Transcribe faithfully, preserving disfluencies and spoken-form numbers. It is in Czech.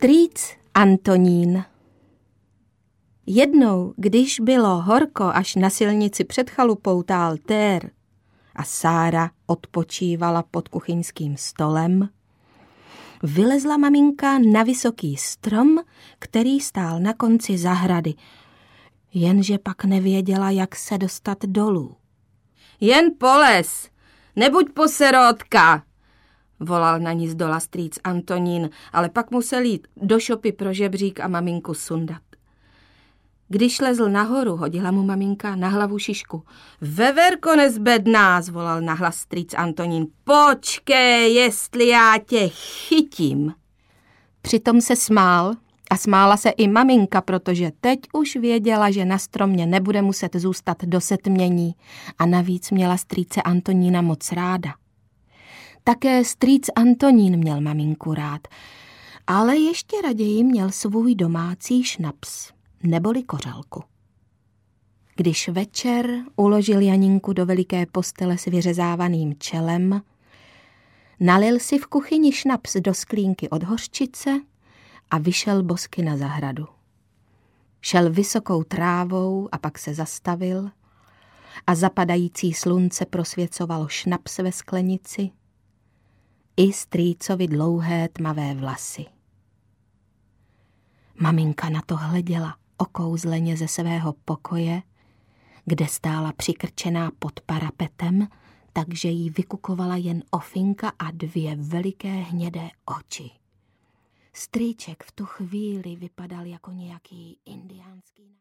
Strýc Antonín. Jednou, když bylo horko až na silnici před chalupou tál tér a Sára odpočívala pod kuchyňským stolem, vylezla maminka na vysoký strom, který stál na konci zahrady, jenže pak nevěděla, jak se dostat dolů. Jen polez, nebuď poserótka, volal na ní zdola strýc Antonín, ale pak musel jít do šopy pro žebřík a maminku sundat. Když lezl nahoru, hodila mu maminka na hlavu šišku. Veverko nezbedná, zvolal nahlas strýc Antonín. Počkej, jestli já tě chytím. Přitom se smál a smála se i maminka, protože teď už věděla, že na stromě nebude muset zůstat do setmění a navíc měla strýce Antonína moc ráda. Také strýc Antonín měl maminku rád, ale ještě raději měl svůj domácí šnaps neboli kořalku. Když večer uložil Janinku do veliké postele s vyřezávaným čelem, nalil si v kuchyni šnaps do sklínky od hořčice a vyšel bosky na zahradu. Šel vysokou trávou a pak se zastavil a zapadající slunce prosvěcovalo šnaps ve sklenici i strýcovi dlouhé tmavé vlasy. Maminka na to hleděla okouzleně ze svého pokoje, kde stála přikrčená pod parapetem, takže jí vykukovala jen ofinka a dvě veliké hnědé oči. Strýček v tu chvíli vypadal jako nějaký indiánský